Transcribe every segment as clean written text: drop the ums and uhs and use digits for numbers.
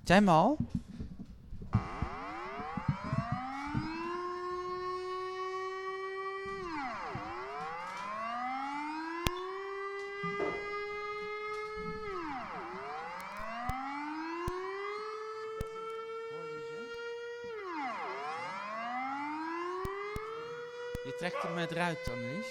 Zijn we al? Je trekt hem eruit, Annelies.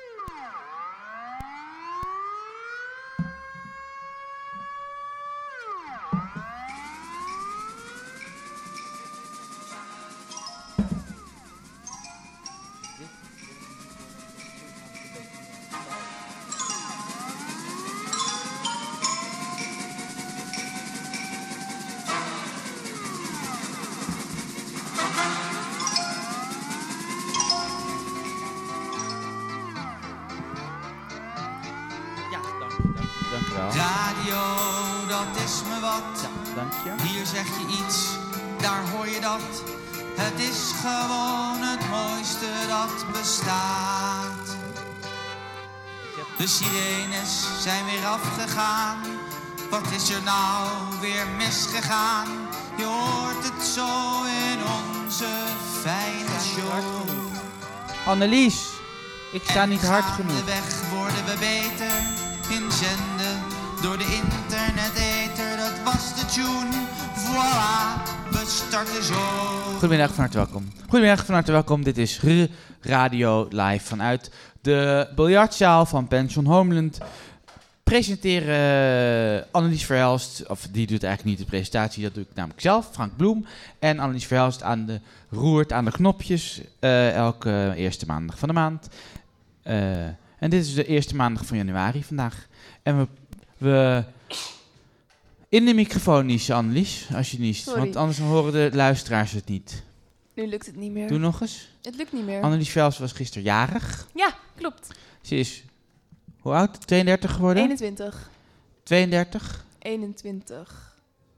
Radio, dat is me wat. Ja, dank je. Hier zeg je iets, daar hoor je dat. Het is gewoon het mooiste dat bestaat. De sirenes zijn weer afgegaan. Wat is er nou weer misgegaan? Je hoort het zo in onze fijne show. Annelies, ik sta niet hard genoeg. Gaandeweg worden we beter in zenden door de internet-ether. Dat was de tune. Voilà, we starten zo. Goedemiddag, van harte welkom. Goedemiddag, van harte welkom. Dit is Radio Live vanuit de biljartzaal van Pension Homeland. Presenteren Annelies Verhelst, of die doet eigenlijk niet de presentatie, dat doe ik namelijk zelf, Frank Bloem. En Annelies Verhelst roert aan de knopjes elke eerste maandag van de maand. En dit is de eerste maandag van januari vandaag. En we in de microfoon niezen, Annelies, als je niest. Sorry. Want anders horen de luisteraars het niet. Nu lukt het niet meer. Doe nog eens. Het lukt niet meer. Annelies Verhelst was gisteren jarig. Ja, klopt. Ze is, hoe oud? 32 geworden? 21. 32? 21.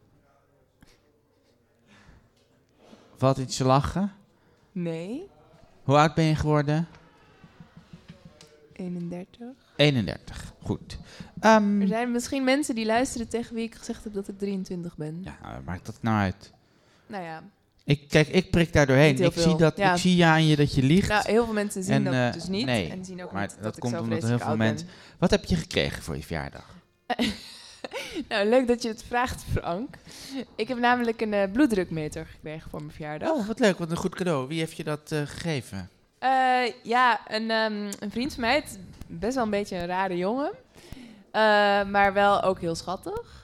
Valt iets te lachen? Nee. Hoe oud ben je geworden? 31. 31. Goed. Er zijn misschien mensen die luisteren tegen wie ik gezegd heb dat ik 23 ben. Ja, maakt dat nou uit? Nou ja. Ik prik daar doorheen. Niet heel Ik veel. zie, Ja. ik zie aan je dat je liegt. Nou, heel veel mensen zien dat dus niet. Nee, En zien ook maar niet dat dat ik komt zo omdat heel vreselijk veel oud mensen... Wat heb je gekregen voor je verjaardag? ben. Nou, leuk dat je het vraagt, Frank. Ik heb namelijk een bloeddrukmeter gekregen voor mijn verjaardag. Oh, wat leuk. Wat een goed cadeau. Wie heeft je dat gegeven? Een vriend van mij. Het is best wel een beetje een rare jongen. Maar wel ook heel schattig.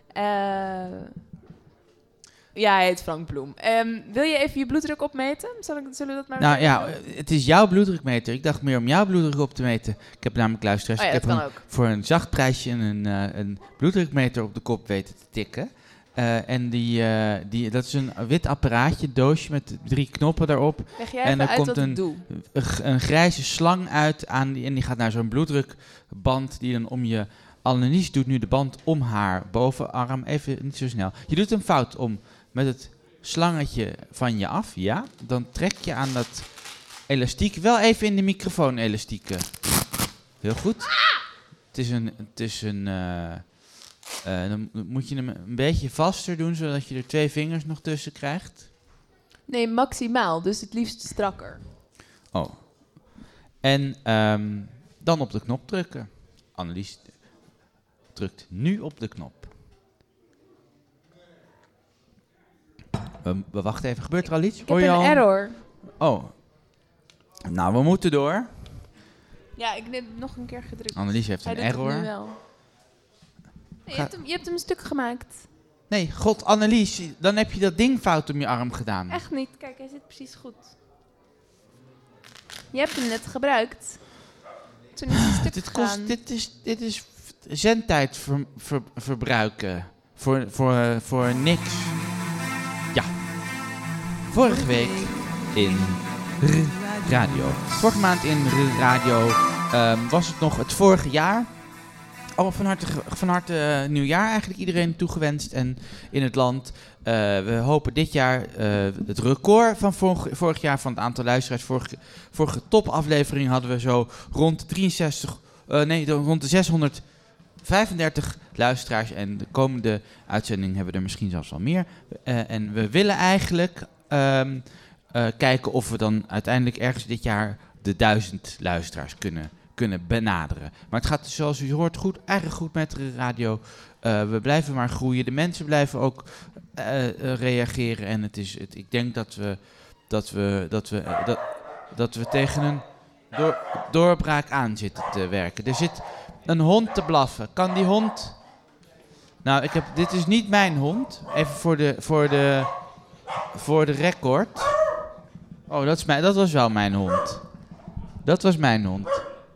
Ja, hij heet Frank Bloem. Wil je even je bloeddruk opmeten? Zullen we dat maar Nou meteen ja, doen? het is jouw bloeddrukmeter. Ik dacht meer om jouw bloeddruk op te meten. Ik heb namelijk luisteraars. Oh ja, ik dat heb kan ook. voor een zacht prijsje een bloeddrukmeter op de kop weten te tikken. En dat is een wit apparaatje, doosje met 3 knoppen daarop. Leg jij en even er uit komt wat ik doe. Een grijze slang uit en die gaat naar zo'n bloeddrukband die dan om je... Annelies doet nu de band om haar bovenarm. Even niet zo snel. Je doet hem fout om met het slangetje van je af, ja. Dan trek je aan dat elastiek. Wel even in de microfoon elastieken. Heel goed. Dan moet je hem een beetje vaster doen, zodat je er 2 vingers nog tussen krijgt. Nee, maximaal. Dus het liefst strakker. Oh. En dan op de knop drukken. Annelies drukt nu op de knop. We wachten even. Gebeurt er al iets? Ik heb een error. Oh. Nou, we moeten door. Ja, ik heb nog een keer gedrukt. Annelies heeft Hij een doet het error. nu wel. Nee, je hebt hem een stuk gemaakt. Nee, god, Annelies, dan heb je dat ding fout om je arm gedaan. Echt niet. Kijk, hij zit precies goed. Je hebt hem net gebruikt. Toen is het stuk gegaan. Dit is zendtijd verbruiken. Voor niks. Ja. Vorige week in Radio. Vorige maand in Radio was het nog het vorige jaar. Allemaal van harte nieuwjaar eigenlijk iedereen toegewenst. En in het land, we hopen dit jaar het record van vorig jaar van het aantal luisteraars. Vorige topaflevering hadden we zo rond 63, rond de 35 luisteraars en de komende uitzending hebben we er misschien zelfs wel meer. En we willen eigenlijk kijken of we dan uiteindelijk ergens dit jaar de 1000 luisteraars kunnen benaderen. Maar het gaat dus, zoals u hoort, eigenlijk goed met de radio. We blijven maar groeien. De mensen blijven ook reageren. En ik denk dat we tegen een doorbraak aan zitten te werken. Er zit een hond te blaffen. Kan die hond... Nou, dit is niet mijn hond. Even voor de record. Oh, dat was wel mijn hond. Dat was mijn hond.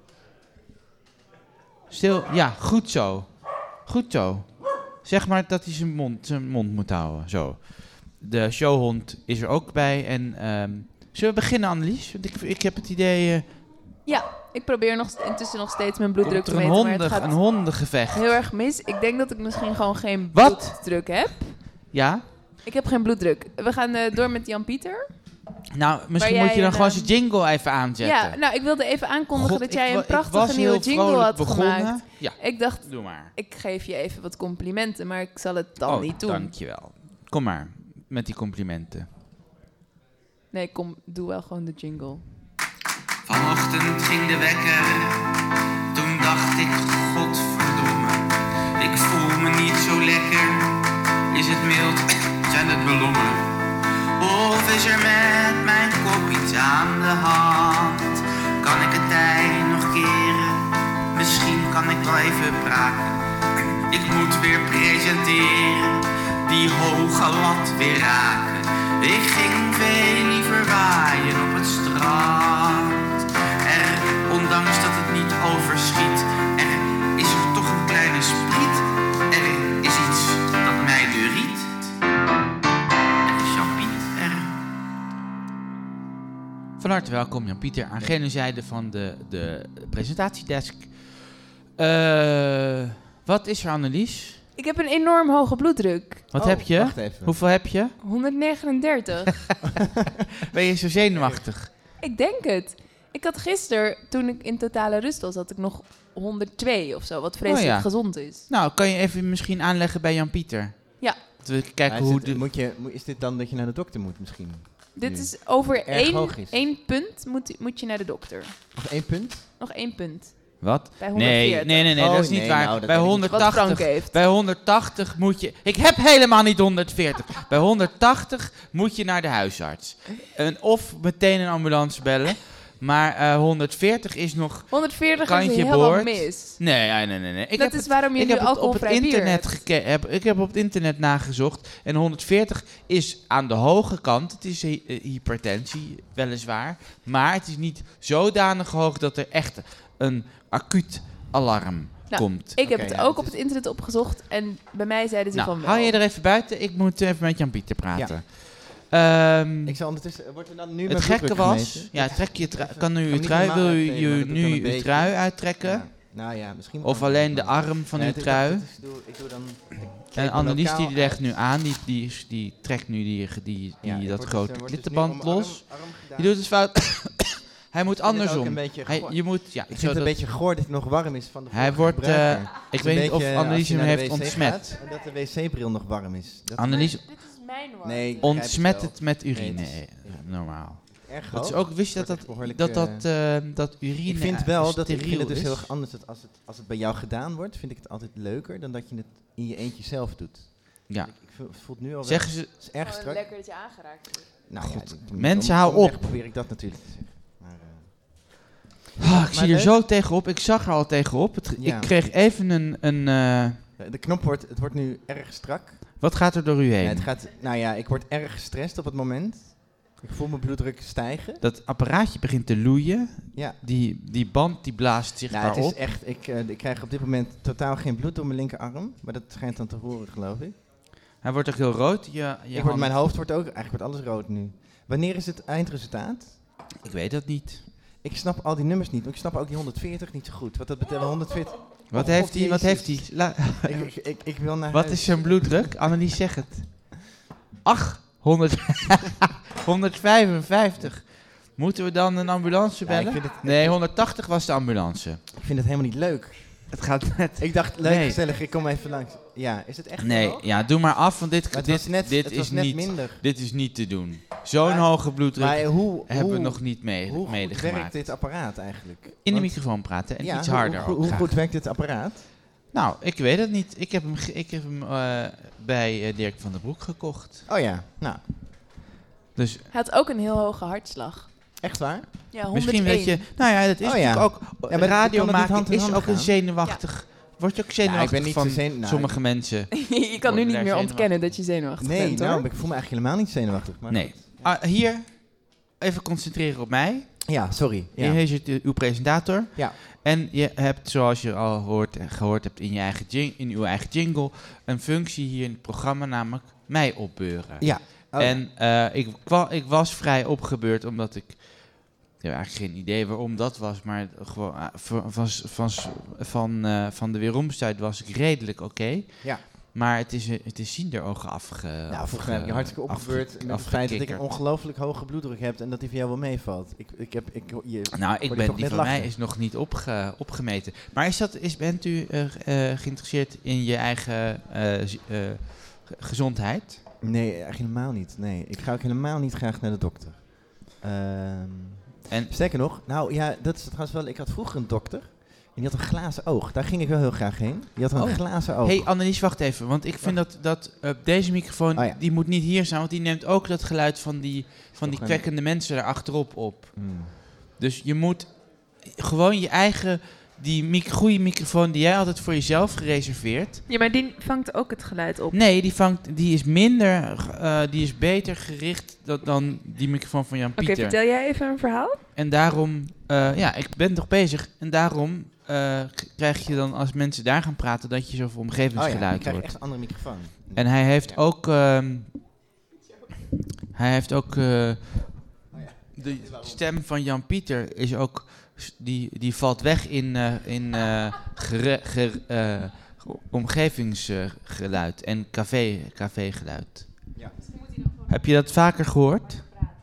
Stil, ja, goed zo. Goed zo. Zeg maar dat hij zijn mond moet houden. Zo. De showhond is er ook bij. En zullen we beginnen, Annelies? Want ik heb het idee... Ja, ik probeer intussen nog steeds mijn bloeddruk te komt meten. Maar het gaat een hondengevecht. Heel erg mis. Ik denk dat ik misschien gewoon geen Wat? bloeddruk heb. Ja? Ik heb geen bloeddruk. We gaan door met Jan-Pieter. Nou, misschien moet je dan gewoon zijn jingle even aanzetten. Ja, nou, ik wilde even aankondigen dat jij een ik prachtige nieuwe jingle had gemaakt. Ja. Ik dacht, Doe maar. ik geef je even wat complimenten, maar ik zal het dan niet doen. Dankjewel. Kom maar, met die complimenten. Nee, doe wel gewoon de jingle. Vanochtend ging de wekker, toen dacht ik, godverdomme. Ik voel me niet zo lekker, is het mild, zijn het ballonnen? Of is er met mijn kop iets aan de hand? Kan ik het tij nog keren? Misschien kan ik wel even praten. Ik moet weer presenteren, die hoge lat weer raken. Ik ging veel liever waaien op het strand. Ondanks dat het niet overschiet, is er toch een kleine spriet. Er is iets dat mij duriet. Jean-Pieter. Van harte welkom, Jan-Pieter, aan gene zijde van de presentatiedesk. Wat is er, Annelies? Ik heb een enorm hoge bloeddruk. Wat heb je? Wacht even. Hoeveel heb je? 139. Ben je zo zenuwachtig? Ik denk het. Ik had gisteren, toen ik in totale rust was, had ik nog 102 of zo, wat vreselijk gezond is. Nou, kan je even misschien aanleggen bij Jan-Pieter? Ja. Dat we kijken hoe is dit dan dat je naar de dokter moet misschien? Dit Nu. is over Erg één punt moet je naar de dokter. Nog 1 punt? Nog 1 punt. Wat? Bij 140. Nee, Oh, dat is niet nee, waar. nou, dat bij weet ik niet. Wat Frank 180, heeft. bij 180 moet je... Ik heb helemaal niet 140. Bij 180 moet je naar de huisarts. Of meteen een ambulance bellen. Maar 140 is nog... 140 is kantje heel boord. wat mis. Nee. Dat is waarom je nu alcoholvrij bier hebt. Ik heb op het internet nagezocht. En 140 is aan de hoge kant. Het is hypertensie, weliswaar. Maar het is niet zodanig hoog dat er echt een acuut alarm komt. Ik heb Oké, het ja, ook het op het internet opgezocht. En bij mij zeiden ze van wel. Hou je er even buiten. Ik moet even met Jan-Pieter praten. Ik zal ondertussen... Wordt er dan nu Het gekke was... Ja, trek je kan nu uw trui. Wil je nu uw trui uittrekken? Ja. Nou ja, misschien... Of alleen de arm van uw trui? Ik doe dan... En Annelies die legt nu aan, die trekt nu dat grote klittenband los. Je doet het fout. Hij moet andersom. Je moet, ja, ik vind het een beetje goor dat het nog warm is van de hij wordt, gebruiker. ik weet niet of Annelies hem heeft ontsmet. En dat de wc-bril nog warm is. Annelies Dit is mijn warm. Nee, ik ontsmet begrijp het met urine. Nee, Normaal. Erg Dat is hoog. ook, wist je Wordt echt behoorlijk, dat urine ik vind wel dat ik steriel vind het dus is? heel erg anders dat als het bij jou gedaan wordt, vind ik het altijd leuker dan dat je het in je eentje zelf doet. Ja. Ik voel het nu al wel. Zeggen ze, Het is erg Gewoon strak. lekker dat je aangeraakt wordt. Nou, God, ja, mensen, hou op. Probeer ik dat natuurlijk te zeggen. Maar, ik zie er leuk. zo tegenop. Ik zag er al tegenop. Ja. Ik kreeg even een de knop wordt nu erg strak. wat gaat er door u heen? Ik word erg gestrest op het moment. Ik voel mijn bloeddruk stijgen. Dat apparaatje begint te loeien. Ja. Die band die blaast zichtbaar Het is op. echt, ik krijg op dit moment totaal geen bloed door mijn linkerarm. Maar dat schijnt dan te horen, geloof ik. Hij wordt ook heel rood. Mijn hoofd wordt ook, eigenlijk wordt alles rood nu. Wanneer is het eindresultaat? Ik weet dat niet. Ik snap al die nummers niet. Ik snap ook die 140 niet zo goed. Wat dat betekent, 140... Wat Oh, heeft God, hij? Wat Jezus. heeft hij? Ik wil naar Wat huis. is zijn bloeddruk? Annelies, zeg het. Ach, 155. Moeten we dan een ambulance Ja, ik bellen? vind het- Nee, 180 was de ambulance. Ik vind het helemaal niet leuk. Het gaat net... Ik dacht, leuk, Nee. gezellig, ik kom even langs. Ja, is het echt Nee, zo hoog? ja, doe maar af, want Maar het was net, dit het is was net niet... minder. Dit is niet te doen. Zo'n Maar- hoge bloeddruk Maar hoe hebben we nog niet hoe goed werkt medegemaakt. dit apparaat eigenlijk? In de Want- microfoon praten en ja, iets harder ook Hoe graag. goed werkt dit apparaat? Nou, ik weet het niet. Ik heb hem bij Dirk van der Broek gekocht. Oh ja, nou, Dus Hij had ook een heel hoge hartslag. echt waar? Ja, 101. misschien weet je... Nou ja, dat is Oh ja. natuurlijk ook... Ja, maar radio kan het niet hand maken in is hand ook een gaan? zenuwachtig... Word je ook zenuwachtig ben niet van zo nou, sommige mensen? Je kan nu niet daar meer ontkennen zenuwachtig. dat je zenuwachtig Nee, bent, hoor. nou, ik voel me eigenlijk helemaal niet zenuwachtig. Maar Nee. Hier, even concentreren op mij. Ja, sorry. Ja. Hier is uw presentator. Ja. En je hebt, zoals je al gehoord hebt in uw eigen jingle, een functie hier in het programma, namelijk mij opbeuren. Ja. Oh, En ik was vrij opgebeurd, omdat ik heb eigenlijk geen idee waarom dat was, maar gewoon van de weeromstuit was ik redelijk oké. Ja. Maar het is zienderogen Nou, volgens mij heb je hartstikke opgebeurd met het feit dat ik een ongelooflijk hoge bloeddruk heb en dat die voor jou wel meevalt. Nou, Hoor je toch die net van mij lachen? is nog niet opgemeten. Maar bent u geïnteresseerd in je eigen gezondheid? Nee, eigenlijk helemaal niet. Nee, ik ga ook helemaal niet graag naar de dokter. En Sterker nog, nou ja, dat is trouwens wel. Ik had vroeger een dokter en die had een glazen oog. Daar ging ik wel heel graag heen. Die had een Oh. glazen oog. hey Annelies, wacht even, want ik vind dat deze microfoon, Oh ja. die moet niet hier zijn, want die neemt ook dat geluid van die Toch een- kwekkende mensen daar achterop op. Hmm. Dus je moet gewoon je eigen, goede microfoon die jij altijd voor jezelf gereserveerd. Ja, maar die vangt ook het geluid op. Nee, die is beter gericht dan die microfoon van Jan Oké, Pieter. vertel jij even een verhaal? En daarom, ik ben toch bezig. En daarom krijg je dan, als mensen daar gaan praten, dat je zoveel Oh ja, omgevingsgeluid ik krijg hoort. echt een andere microfoon. En hij heeft ook... de stem van Jan Pieter is ook... Die valt weg in omgevingsgeluid en cafégeluid. Ja. Heb je dat vaker gehoord?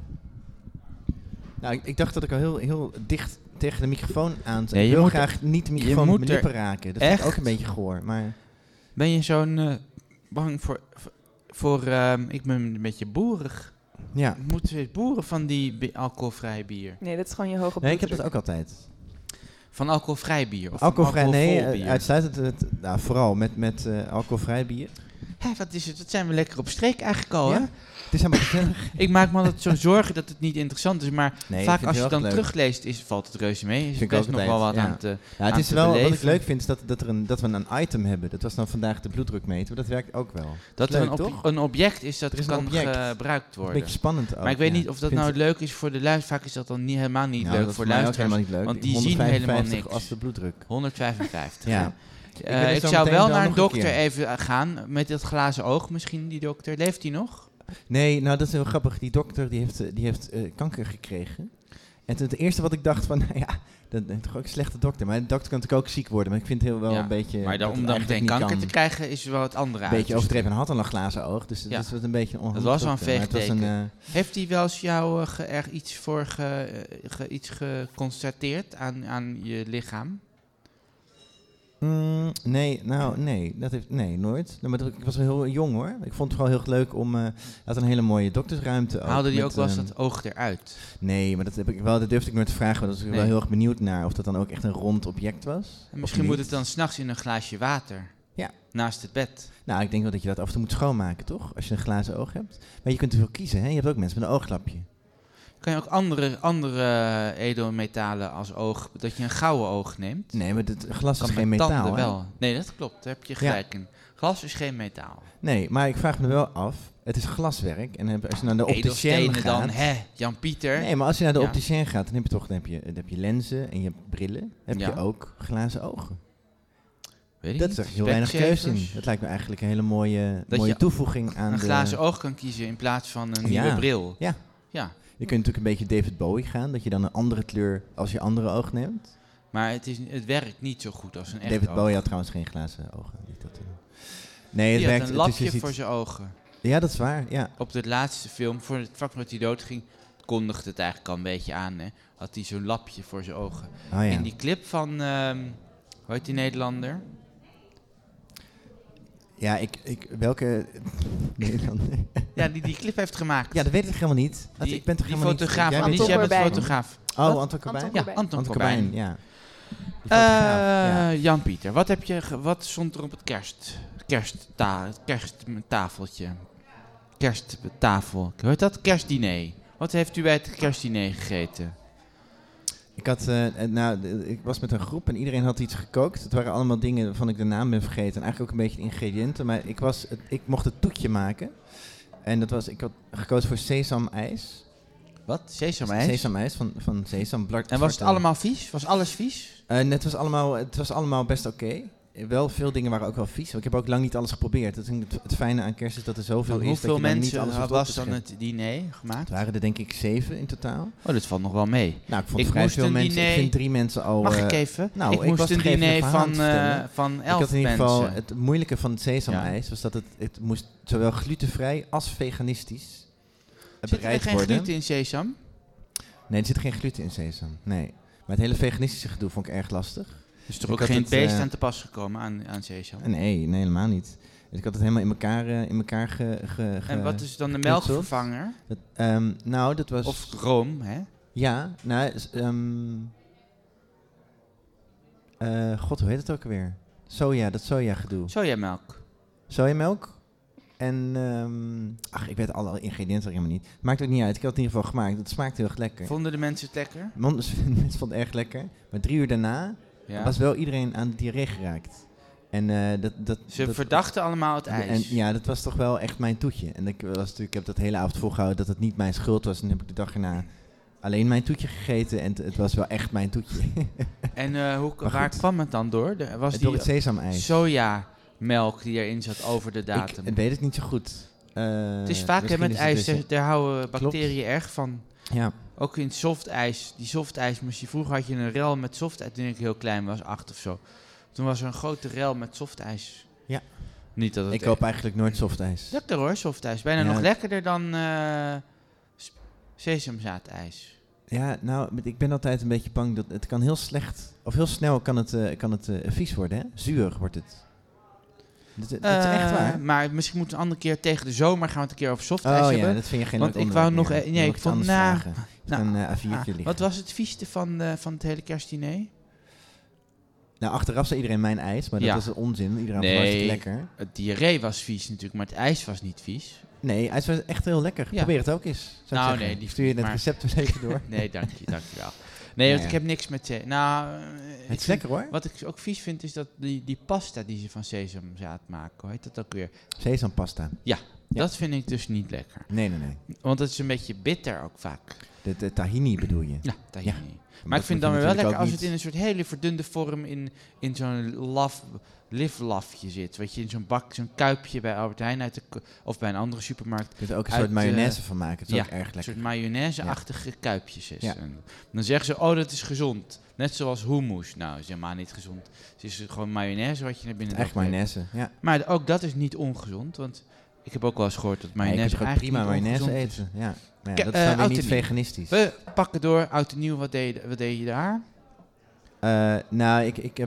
Nou, ik dacht dat ik al heel dicht tegen de microfoon aan zat. Nee, Ik je wil moet graag niet de je microfoon moet met mijn er lippen raken. Dat vind ik echt- ook een beetje goor. Maar Ben je zo'n bang voor ik ben een beetje boerig. ja, Moeten we boeren van die alcoholvrij bier? Nee, dat is gewoon je hoge nee, ik heb bloeddruk. dat ook altijd. Van alcoholvrij bier? Of Alcoholvrij, van nee, alcoholvol bier? uitsluitend nou, vooral met alcoholvrij bier. Hé, wat is het? Wat zijn we lekker op streek eigenlijk al, hè? Ja? Het is helemaal gezellig. Ik maak me altijd zo zorgen dat het niet interessant is, maar Nee, ik vaak vind als je het dan heel erg leuk. terugleest, valt het reuze mee. Is Vind ik best ook nog wel wat altijd, aan het... Ja, aan het is te wel, wat ik beleven. leuk vind, is dat we een item hebben. Dat was dan vandaag de bloeddruk meten, maar dat werkt ook wel. Dat er leuk, een, toch? een object is dat Er is een kan object. gebruikt Een worden. beetje spannend ook. Maar ik weet ja. niet of dat Vind nou het- leuk is voor de luisteraar. Vaak is dat dan helemaal niet Nou, leuk dat voor is mij ook luisteraars. helemaal niet leuk. Want die zien 155 helemaal niks. als de bloeddruk. 155. Ja. ben Ik zo zou meteen wel wel naar een nog een dokter keer. even gaan met dat glazen oog misschien, die dokter. Leeft hij nog? Nee, nou dat is heel grappig. Die dokter die heeft kanker gekregen. En toen het eerste wat ik dacht van, nou ja, dat is toch ook een slechte dokter. Maar de dokter kan natuurlijk ook ziek worden. Maar ik vind het heel wel Ja, een beetje... Maar dat om het dan eigenlijk meteen niet kanker kan. te krijgen is wel het andere Een beetje uiterste. overdreven. En had al een glazen oog. Dus Ja. dat was een beetje Dat was al een veegteken. veegteken. Heeft hij wel eens jou er iets voor iets geconstateerd aan je lichaam? Nee, nooit. Nou, maar ik was wel heel jong hoor. Ik vond het vooral heel leuk om... hij had een hele mooie doktersruimte. Haalde die met, ook wel eens dat oog eruit? Nee, maar dat durfde ik nooit te vragen. Maar daar was ik Nee. wel heel erg benieuwd naar. Of dat dan ook echt een rond object was. En misschien of moet niet. het dan s'nachts in een glaasje water. Ja. Naast het bed. Nou, ik denk wel dat je dat af en toe moet schoonmaken, toch? Als je een glazen oog hebt. Maar je kunt er veel kiezen, hè? Je hebt ook mensen met een ooglapje. Kan je ook andere edelmetalen als oog, dat je een gouden oog neemt? Nee, maar het glas Kan is geen met metaal, tanden hè? wel. Nee, dat klopt. Daar heb je gelijk in. Glas is geen metaal. Nee, maar ik vraag me wel af. Het is glaswerk. En als je naar de opticien Edelstenen gaat... dan, Jan Pieter. Nee, maar als je naar de Ja. opticien gaat, dan heb je lenzen en je hebt brillen. Heb Ja. je ook glazen ogen. Weet ik Dat niet. is er heel weinig keuze in. Specsavers. Dat lijkt me eigenlijk een hele mooie Dat je toevoeging aan Een de... glazen oog kan kiezen in plaats van een Ja. nieuwe bril. Ja. Ja, Je kunt natuurlijk een beetje David Bowie gaan. Dat je dan een andere kleur als je andere oog neemt. maar het werkt niet zo goed als een echt David oog. Bowie had trouwens geen glazen ogen. Niet dat, nee, het Die had werkt. een Het is, lapje je ziet- voor zijn ogen. Ja, dat is waar. Ja. Op de laatste film, voor het vak dat hij doodging, kondigde het eigenlijk al een beetje aan. Hè? Had hij zo'n lapje voor zijn ogen. Oh, ja. In die clip van Hoe heet die Nederlander? Ja, welke Nederlander? Ja, die clip heeft gemaakt. Ja, dat weet ik helemaal niet. Die Ik ben toch helemaal fotograaf. niet... Anton Jij bent Corbijn. fotograaf. fotograaf. Oh, Anton Corbijn? Anton Ja, Anton Anton Corbijn. Corbijn, ja. Die fotograaf, ja. Jan Pieter, wat stond er op het kersttafeltje? Kersttafel. Hoe heet dat? Kerstdiner. Wat heeft u bij het kerstdiner gegeten? Ik was met een groep en iedereen had iets gekookt. Het waren allemaal dingen waarvan ik de naam ben vergeten. En eigenlijk ook een beetje de ingrediënten. Maar ik mocht het toetje maken. En ik had gekozen voor sesamijs. Wat? Sesamijs? Sesamijs van sesam. En was het allemaal vies? Was alles vies? Het was allemaal best oké. Wel, veel dingen waren ook wel vies. Ik heb ook lang niet alles geprobeerd. Het fijne aan kerst is dat er zoveel is. Hoeveel dat je dan niet mensen alles hoeft op was te dan scheppen. het diner gemaakt? Het waren er denk ik 7 in totaal. Oh, dat valt nog wel mee. Nou, ik vond Ik vrij moest veel een mensen. diner- Ik vind 3 mensen al... Mag ik even? nou, ik ik moest was een vergeten diner een verhaal te vertellen. van Ik 11 had in ieder geval mensen. het moeilijke van het sesamijs was dat het moest zowel glutenvrij als veganistisch Zit er bereid geen worden. gluten in sesam? Nee, er zit geen gluten in sesam. Nee. Maar het hele veganistische gedoe vond ik erg lastig. Is er Ik ook had geen het, beest aan te pas gekomen aan sesam? Nee, helemaal niet. Dus ik had het helemaal in elkaar En wat is dan de geknutseld. melkvervanger? Dat was... Of room, hè? Ja, god, hoe heet het ook alweer? Dat sojagedoe. Sojamelk. Sojamelk. En, ik weet alle ingrediënten helemaal niet. Maakt ook niet uit. Ik had het in ieder geval gemaakt. Het smaakte heel erg lekker. Vonden de mensen het lekker? Mensen vonden het erg lekker. Maar 3 uur daarna Ja. was wel iedereen aan de diarree geraakt. En Ze verdachten allemaal het ijs. En ja, dat was toch wel echt mijn toetje. En ik heb dat hele avond volgehouden dat het niet mijn schuld was. En dan heb ik de dag erna alleen mijn toetje gegeten. En het was wel echt mijn toetje. En Maar waar goed. kwam het dan door? Was Door die het sesamijs. sojamelk die erin zat over de datum? Ik weet het niet zo goed. Het is vaak hè, misschien met is het ijs, dus- daar houden bacteriën erg van. Ja. Ook in softijs. Die softijs moest je... Vroeger had je een rel met softijs toen ik heel klein was, 8 of zo. Toen was er een grote rel met softijs. Ja. Niet dat het... Ik koop eigenlijk nooit softijs. Lekker hoor, softijs. Bijna Ja. nog lekkerder dan sesamzaadijs. Ja, nou, ik ben altijd een beetje bang dat het kan heel slecht... Of heel snel kan het vies worden, hè? Zuur wordt het. Dat is echt waar. Maar misschien moeten we een andere keer tegen de zomer gaan we het een keer over softijs Oh hebben. ja, dat vind je geen Want leuk ik wou onderwerp nog... meer. nee, Dan ik moet vond... anders vragen. nou, Een A4'tje liggen. wat was het vieste van het hele kerstdiner? Nou, achteraf zei iedereen mijn ijs, maar Ja. dat is onzin. Iedereen Nee. vond het hartstikke lekker. Het diarree was vies natuurlijk, maar het ijs was niet vies. Nee, ijs was echt heel lekker. Ja. Probeer het ook eens. Zou ik Nou, zeggen. nee, die Stuur je het maar- recept er even door. Nee, dankjewel. Nee, want Ja. ik heb niks met... Het is lekker hoor. Wat ik ook vies vind, is dat die pasta die ze van sesamzaad maken, hoe heet dat ook weer? Sesampasta. Ja. Dat vind ik dus niet lekker. Nee. Want het is een beetje bitter ook vaak. De tahini bedoel je. Ja, tahini. Ja. Maar ik vind het dan weer wel lekker als het in in een soort hele verdunde vorm in zo'n livlafje zit. Weet je, in zo'n bak, zo'n kuipje bij Albert Heijn of bij een andere supermarkt. Je kunt er ook een uit, soort mayonaise van maken. Het is ja, ook erg Een lekker. soort mayonaise-achtige kuipjes is. Ja. En dan zeggen ze, oh, dat is gezond. Net zoals hummus. Nou, is helemaal niet gezond. Het is gewoon mayonaise wat je naar binnen Echt doet. mayonaise, ja. Maar ook dat is niet ongezond, want ik heb ook wel eens gehoord dat Nee, je mayonaise kunt ook prima eigenlijk niet mayonaise ongezond is. eten. Ja. Maar ja, Ke- dat is dan weer oud niet en nieuw. veganistisch. We pakken door, oud en nieuw, wat deed je daar? Nou,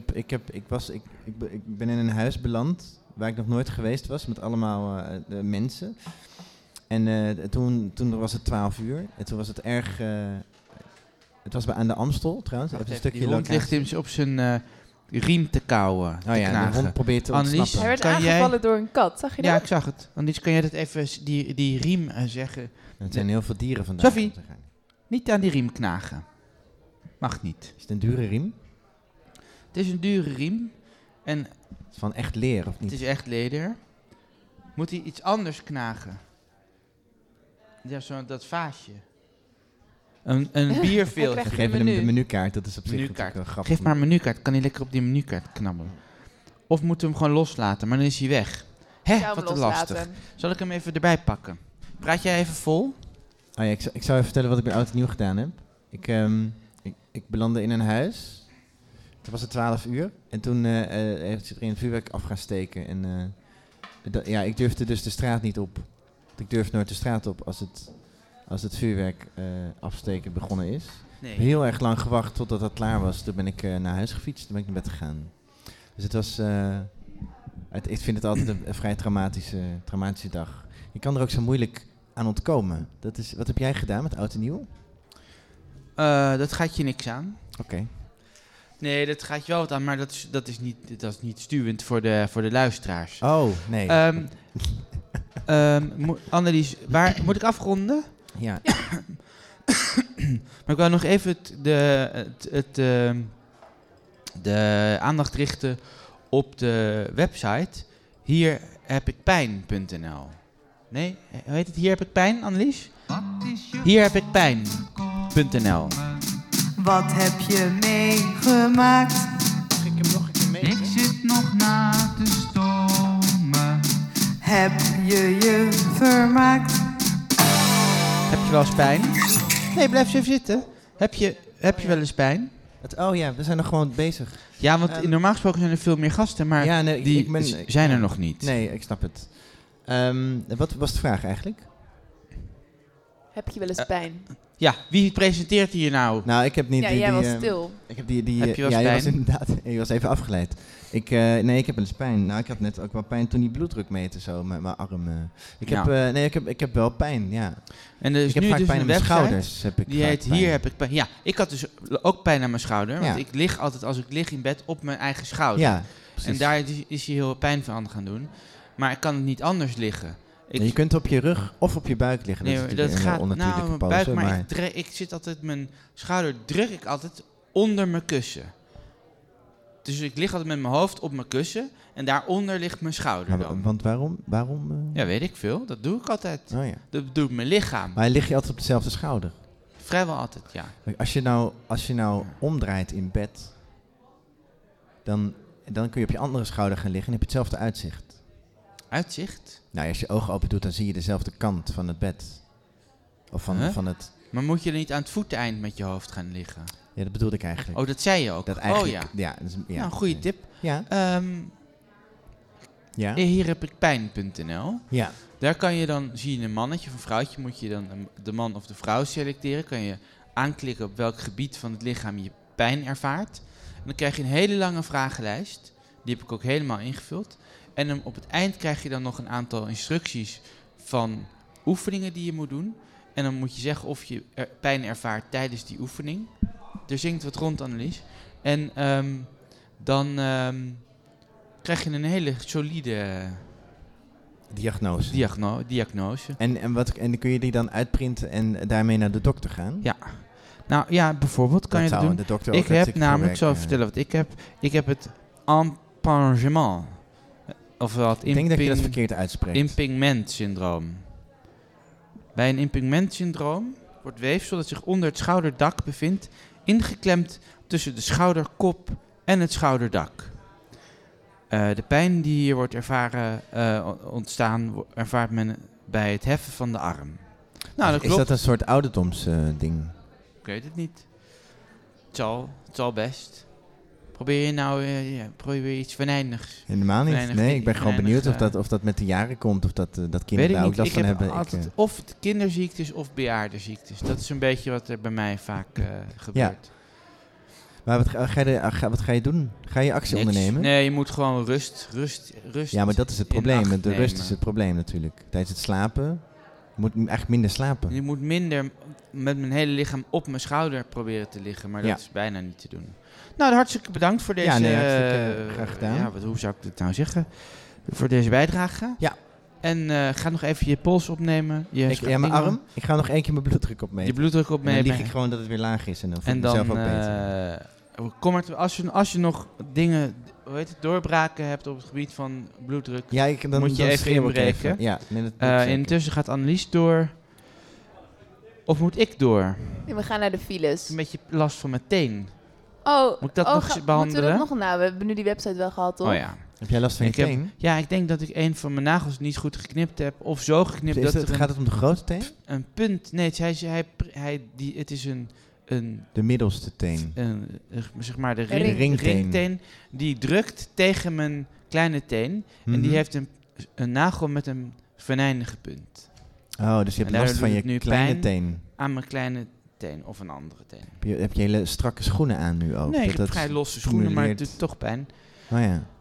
ik ben in een huis beland waar ik nog nooit geweest was met allemaal mensen. En toen was het 12 uur en toen was het erg... het was aan de Amstel trouwens. Even een stukje die hond locatie. ligt op zijn riem te kauwen, te Oh ja, de knagen. hond probeert te Annelies? ontsnappen. Hij werd Kan jij- aangevallen door een kat, zag je dat? Ja, ik zag het. Annelies, kan jij dat even, die riem zeggen? Het zijn heel veel dieren vandaag. Sophie? Niet aan die riem knagen. Mag niet. Is het een dure riem? Het is een dure riem en Het is van echt leer, of niet? het is echt leder. Moet hij iets anders knagen? Ja, dat vaasje. Een bierveeltje. krijgt Geef een hem menu. de menukaart, dat is op zich Menukaart. natuurlijk wel grappig. Geef maar een menukaart. Kan hij lekker op die menukaart knabbelen. Of moeten we hem gewoon loslaten, maar dan is hij weg. Hè, Zou hem wat een loslaten. lastig. Zal ik hem even erbij pakken? Praat jij even vol? Oh ja, ik zou even vertellen wat ik bij Oud en Nieuw gedaan heb. Ik belandde in een huis. Toen was het 12 uur. En toen heeft ze er een vuurwerk af gaan steken. En ik durfde dus de straat niet op. Ik durf nooit de straat op als het vuurwerk afsteken begonnen is. Nee. Heel erg lang gewacht totdat het klaar was. Toen ben ik naar huis gefietst. Toen ben ik naar bed gegaan. Dus het was... ik vind het altijd een vrij traumatische dag. Je kan er ook zo moeilijk aan ontkomen. Wat heb jij gedaan met Oud en Nieuw? Dat gaat je niks aan. Oké. Nee, dat gaat je wel wat aan, maar dat is niet stuwend voor de luisteraars. Oh, nee. Annelies, moet ik afronden? Ja. Maar ik wil nog even de aandacht richten op de website hierhebikpijn.nl. Nee, hoe heet het? Hier heb ik pijn, Annelies? Hierhebikpijn.nl. Wat heb je meegemaakt? Mag ik hem nog een keer mee? Ik zit nog na te stomen. Heb je vermaakt? Heb je wel eens pijn? Nee, blijf eens even zitten. Heb je wel eens pijn? Oh ja, we zijn nog gewoon bezig. Ja, want normaal gesproken zijn er veel meer gasten, maar Ja, nee, die zijn er nog niet. Nee, ik snap het. Wat was de vraag eigenlijk? Heb je wel eens pijn? Ja, wie presenteert hier nou? Nou, ik heb niet... Ja, jij was stil. Ik heb die Heb je wel eens ja, je pijn? was inderdaad... Je was even afgeleid. Ik heb wel eens pijn. Nou, ik had net ook wel pijn toen die bloeddruk meten zo met mijn arm. Ik heb wel pijn, ja. En er is Ik heb nu vaak dus pijn een aan mijn website, schouders. die heet Hier heb ik pijn. Ja, ik had dus ook pijn aan mijn schouder. Want Ja. ik lig altijd, als ik lig in bed, op mijn eigen schouder. Ja, precies. En daar is hij heel pijn van gaan doen. Maar ik kan het niet anders liggen. Je kunt op je rug of op je buik liggen. Nee, dat is dat natuurlijk een gaat onnatuurlijke mijn pose, buik, maar maar ik zit altijd, mijn schouder druk ik altijd onder mijn kussen. Dus ik lig altijd met mijn hoofd op mijn kussen en daaronder ligt mijn schouder dan. Want waarom? Ja, weet ik veel. Dat doe ik altijd. Oh ja. Dat doe ik mijn lichaam. Maar lig je altijd op dezelfde schouder? Vrijwel altijd, ja. Als je nou omdraait in bed, dan kun je op je andere schouder gaan liggen en heb je hetzelfde uitzicht. Uitzicht? Nou, als je ogen open doet, dan zie je dezelfde kant van het bed. Of van het... Maar moet je er niet aan het voeteind met je hoofd gaan liggen? Ja, dat bedoelde ik eigenlijk. Oh, dat zei je ook. Dat eigenlijk, oh ja. Ja, Nou, een goede tip. Ja. Ja. Hier heb ik pijn.nl. Ja. Daar kan je dan, zie je een mannetje of een vrouwtje, moet je dan de man of de vrouw selecteren. Kan je aanklikken op welk gebied van het lichaam je pijn ervaart. En dan krijg je een hele lange vragenlijst. Die heb ik ook helemaal ingevuld. En dan op het eind krijg je dan nog een aantal instructies van oefeningen die je moet doen. En dan moet je zeggen of je pijn ervaart tijdens die oefening. Er zingt wat rond, Annelies. En dan krijg je een hele solide diagnose. En dan kun je die dan uitprinten en daarmee naar de dokter gaan? Ja. Nou ja, bijvoorbeeld kan je dat doen. De dokter ook Ik heb namelijk, ik zal vertellen wat ik heb. Ik heb het impingement. Ofwel het Ik denk dat je dat verkeerd uitspreekt. impingement-syndroom. Bij een impingement-syndroom wordt weefsel dat zich onder het schouderdak bevindt ingeklemd tussen de schouderkop en het schouderdak. De pijn die hier wordt ervaart men bij het heffen van de arm. Nou, dat Is klopt. dat een soort ouderdomsding? Ik weet het niet. Het zal best. Probeer je nou iets venijnigs? Helemaal niet. Weinig Nee, ik ben gewoon benieuwd weinig, of dat met de jaren komt. Of dat Weet kinderen ik daar ook niet. last Ik van heb hebben. altijd of kinderziektes of bejaardenziektes. Dat is een beetje wat er bij mij vaak gebeurt. Maar wat ga je doen? Ga je actie Niks. ondernemen? Nee, je moet gewoon rust. Ja, maar dat is het in probleem. acht De rust nemen. is het probleem natuurlijk. Tijdens het slapen. Je moet eigenlijk minder slapen. Je moet minder met mijn hele lichaam op mijn schouder proberen te liggen. Maar dat Ja. is bijna niet te doen. Nou, hartstikke bedankt voor deze... Ja, nee, hartstikke graag gedaan. Ja, hoe zou ik dit nou zeggen? Voor deze bijdrage. Ja. En ga nog even je pols opnemen. Mijn arm. Ik ga nog één keer mijn bloeddruk opmeten. Je bloeddruk En dan opnemen. lieg ik gewoon dat het weer laag is. En dan voel ik En mezelf dan, ook beter. kom er als je nog dingen, doorbraken hebt op het gebied van bloeddruk. Ja, dan moet je dan even schreeuw ik inbreken. even. Ja, nee, dat doe ik zeker. Intussen gaat Annelies door. Of moet ik door? Nee, we gaan naar de files. Een beetje last van mijn teen. Oh, Moet ik dat nog moeten behandelen? we dat nog? Nou, we hebben nu die website wel gehad, toch? Oh ja. Heb jij last van je teen? Ja, ik denk dat ik een van mijn nagels niet goed geknipt heb. Of zo geknipt dat er Gaat het om de grote teen? een punt... Nee, het is De middelste teen. zeg maar de ringteen. ringteen die drukt tegen mijn kleine teen. En die heeft een nagel met een venijnige punt. Oh, dus je hebt En last van daardoor je doet het nu kleine pijn. teen. Aan mijn kleine teen of een andere teen. Heb je hele strakke schoenen aan nu ook? Nee, ik heb dat vrij losse schoenen, maar het stimuleert. doet toch pijn. Oh ja.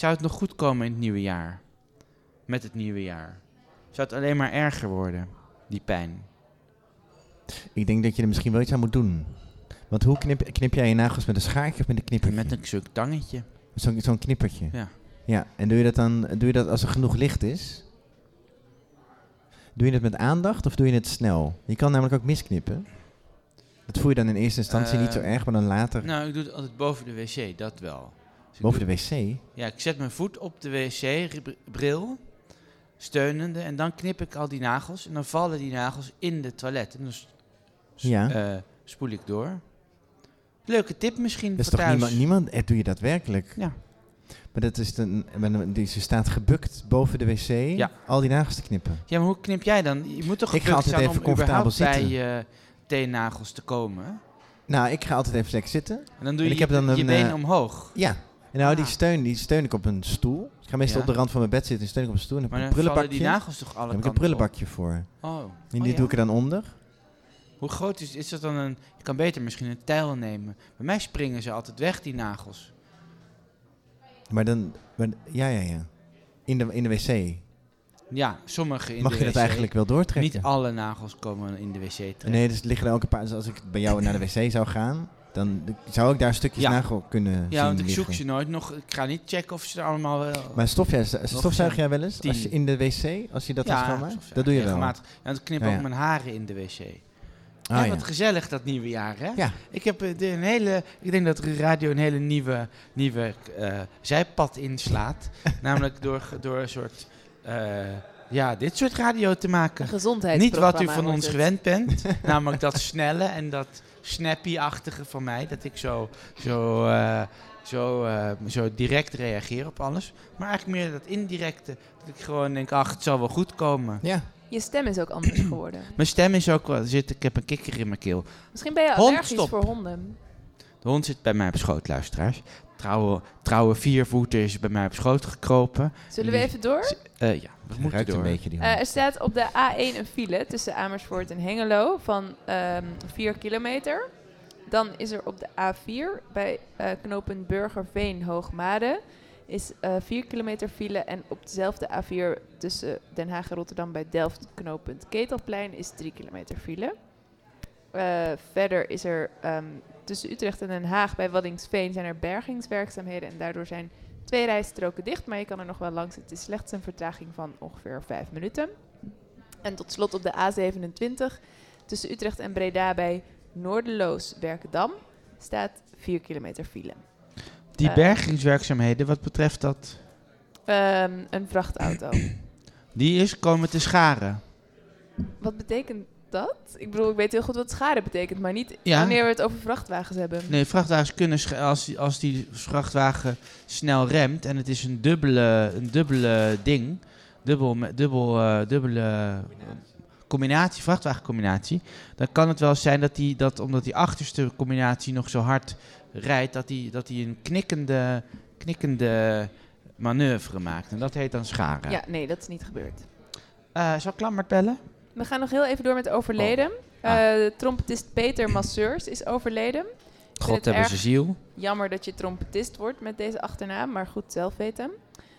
Zou het nog goed komen in het nieuwe jaar? Met het nieuwe jaar? Zou het alleen maar erger worden, die pijn? Ik denk dat je er misschien wel iets aan moet doen. Want hoe knip jij je nagels met een schaartje of met een knippertje? Met een soort tangetje. Zo'n knippertje? Ja. Ja, en doe je dat als er genoeg licht is? Doe je het met aandacht of doe je het snel? Je kan namelijk ook misknippen. Dat voel je dan in eerste instantie niet zo erg, maar dan later... Nou, ik doe het altijd boven de wc, dat wel. Dus Boven de wc? Ja, ik zet mijn voet op de wc-bril, steunende, en dan knip ik al die nagels. En dan vallen die nagels in de toilet. En dan spoel ik door. Leuke tip misschien Dat is voor toch thuis. niemand doe je dat werkelijk? Ja. Maar dat is ze staat gebukt boven de wc, al die nagels te knippen. Ja, maar hoe knip jij dan? Je moet toch Ik ga gebukt altijd staan even om comfortabel überhaupt bij zitten. je teennagels te komen. Nou, ik ga altijd even lekker zitten. En dan doe En je ik heb dan je een, benen omhoog. Ja. En nou, die steun ik op een stoel. Ik ga meestal op de rand van mijn bed zitten en steun ik op een stoel. En heb Maar ik dan een vallen prullenbakje. die nagels toch alle Dan heb ik kanten een prullenbakje voor. Oh. En die doe ik er dan onder. Hoe groot is dat dan een... Je kan beter misschien een tijl nemen. Bij mij springen ze altijd weg, die nagels. Maar dan... Ja. In de wc. Ja, sommige in Mag de je wc. dat eigenlijk wel doortrekken? Niet alle nagels komen in de wc terecht. Nee, dus liggen er ook een paar... Dus als ik bij jou naar de wc zou gaan, dan zou ik daar stukjes nagel kunnen zien Ja, want ik liggen. zoek ze nooit nog. Ik ga niet checken of ze er allemaal wel... Maar stofzuig jij wel eens? 10. Als je in de wc, als je dat gaat schoonmaakt? stofzuigen, Dat doe je wel. regelmatig. Ja, want ik knip ook mijn haren in de wc. Ah, Wat gezellig dat nieuwe jaar, hè? Ja. Ik heb ik denk dat de radio een hele nieuwe zijpad inslaat. Namelijk door een soort, dit soort radio te maken. Een gezondheidsprogramma. Niet wat u van wordt ons het. gewend bent. Namelijk dat snelle en dat snappy-achtige van mij. Dat ik zo direct reageer op alles. Maar eigenlijk meer dat indirecte. Dat ik gewoon denk, het zal wel goed komen. Ja. Je stem is ook anders geworden. Mijn stem is ook wel... Ik heb een kikker in mijn keel. Misschien ben je Hond, allergisch stop. voor honden. De hond zit bij mij op schoot, luisteraars. Trouwe viervoeter is bij mij op schoot gekropen. Zullen we even door? Ja, we moeten Ruikt door. een beetje die hond. Er staat op de A1 een file tussen Amersfoort en Hengelo van 4 kilometer. Dan is er op de A4 bij knooppunt Burgerveen Hoogmade is 4 kilometer file. En op dezelfde A4 tussen Den Haag en Rotterdam bij Delft knooppunt Ketelplein is 3 kilometer file. Verder is er tussen Utrecht en Den Haag bij Waddinxveen zijn er bergingswerkzaamheden. En daardoor zijn 2 rijstroken dicht, maar je kan er nog wel langs. Het is slechts een vertraging van ongeveer 5 minuten. En tot slot op de A27 tussen Utrecht en Breda bij Noorderloos-Werkendam staat 4 kilometer file. Die bergingswerkzaamheden, wat betreft dat? Een vrachtauto. Die is komen te scharen. Wat betekent dat? Ik bedoel, ik weet heel goed wat schade betekent, maar niet Ja. wanneer we het over vrachtwagens hebben. Nee, vrachtwagens kunnen als die vrachtwagen snel remt en het is een dubbele ding, dubbele combinatie, vrachtwagencombinatie, dan kan het wel zijn dat omdat die achterste combinatie nog zo hard rijdt, dat die een knikkende manoeuvre maakt. En dat heet dan scharen. Ja, nee, dat is niet gebeurd. Zal ik Lammert bellen? We gaan nog heel even door met overleden. Trompetist Peter Masseurs is overleden. God hebben ze ziel. Jammer dat je trompetist wordt met deze achternaam, maar goed, zelf weten.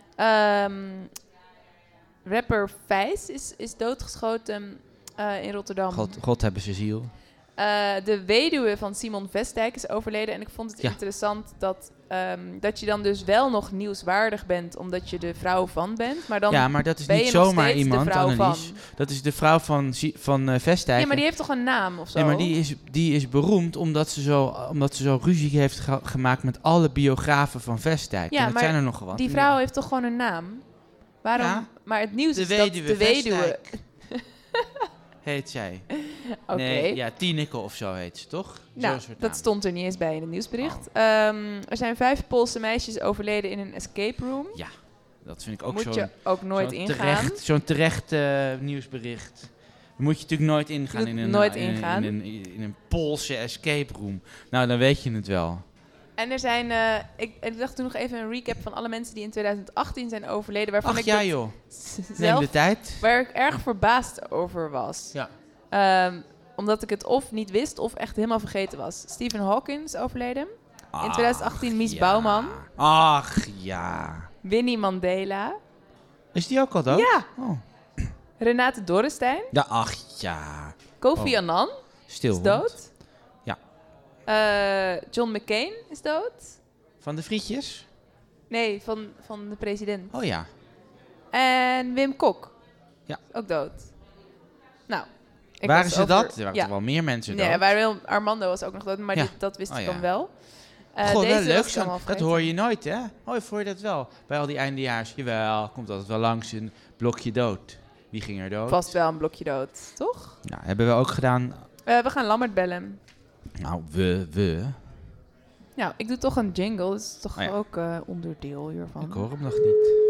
Rapper Vijs is doodgeschoten in Rotterdam. God hebben ze ziel. De weduwe van Simon Vestdijk is overleden. En ik vond het interessant dat je dan dus wel nog nieuwswaardig bent, omdat je de vrouw van bent. Maar dan maar dat is ben niet je nog zomaar steeds iemand, de vrouw Annelies. van. Dat is de vrouw van Vestdijk. Ja, maar die heeft toch een naam of zo? Nee, maar die is beroemd omdat ze zo ruzie heeft gemaakt met alle biografen van Vestdijk. Ja, en dat maar zijn er nogal wat. die vrouw heeft toch gewoon een naam? Waarom? Ja. Maar het nieuws De is dat weduwe de weduwe... Vestdijk. Heet zij. Oké. Nee, ja, Tineke of zo heet ze, toch? Nou, Zo'n soort dat naam. stond er niet eens bij in het nieuwsbericht. Er zijn 5 Poolse meisjes overleden in een escape room. Ja, dat vind ik ook Moet je ook nooit ingaan. Zo'n terecht nieuwsbericht. Daar moet je natuurlijk nooit ingaan Moet in een, nooit in, ingaan. in een Poolse escape room. Nou, dan weet je het wel. En er zijn, ik dacht toen nog even een recap van alle mensen die in 2018 zijn overleden. Waarvan Ach ik ja, het joh. Neem zelf, de tijd. waar ik erg verbaasd over was. Ja. Omdat ik het of niet wist of echt helemaal vergeten was. Stephen Hawking is overleden. In 2018 Mies Bouwman. Ach ja. Winnie Mandela. Is die ook al dood? Ja. Oh. Renate Dorrestein. Ja, ach ja. Kofi Annan Stil. is dood. Ja. John McCain is dood. Van de frietjes? Nee, van de president. Oh ja. En Wim Kok. Ja. Ook dood. Nou. Waren ze dat? Er waren toch wel meer mensen dood? Nee, Armando was ook nog dood, maar Ja. dat wist Oh, ik ja. dan wel. God, deze wel leuk was ik zo. allemaal Dat vergeten. hoor je nooit, hè? Hoor je dat wel? Bij al die eindejaars. Jawel, komt altijd wel langs een blokje dood. Wie ging er dood? Vast wel een blokje dood, toch? Nou, hebben we ook gedaan. We gaan Lammert bellen. Nou, we. Nou, ik doe toch een jingle. Dat is toch Oh ja. ook onderdeel hiervan. Ik hoor hem nog niet.